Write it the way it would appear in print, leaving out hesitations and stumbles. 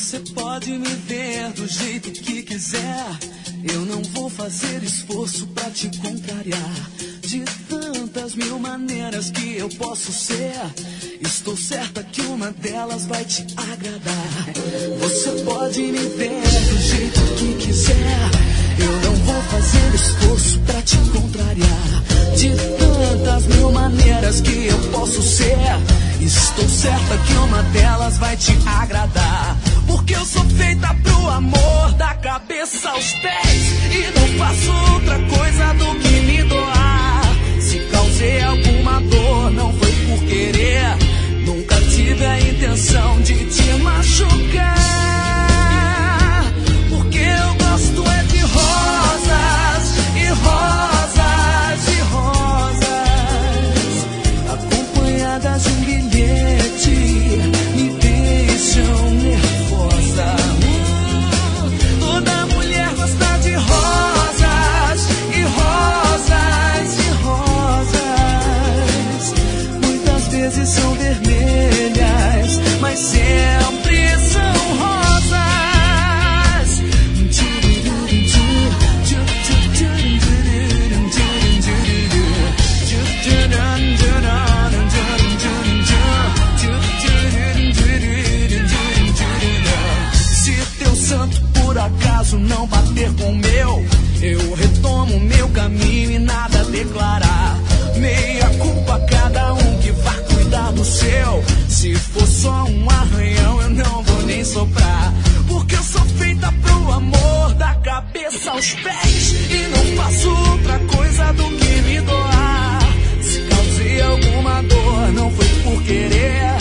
Você pode me ver do jeito que quiser. Eu não vou fazer esforço pra te contrariar. De tantas mil maneiras que eu posso ser, estou certa que uma delas vai te agradar. Você pode me ver do jeito que quiser. Eu não vou fazer esforço pra te contrariar. De tantas mil maneiras que eu posso ser, estou certa que uma delas vai te agradar. Porque eu sou feita pro amor, da cabeça aos pés, e não faço outra coisa do que me doar. Se causei alguma dor, não foi por querer. Nunca tive a intenção de te machucar. Porque eu gosto é de rosas, e rosas, e rosas, acompanhadas de um bilhete, me deixam nervosa. Toda mulher gosta de rosas, e rosas, e rosas. Muitas vezes são vermelhas, mas sempre são rosas. Se teu santo por acaso não bater com o meu, eu retomo meu caminho e nada a declarar. Meia culpa cada um que vai cuidar do seu. Se for só um arranhão eu não vou nem soprar. Porque eu sou feita pro amor, da cabeça aos pés, e não faço outra coisa do que me doar. Se causei alguma dor, não foi por querer.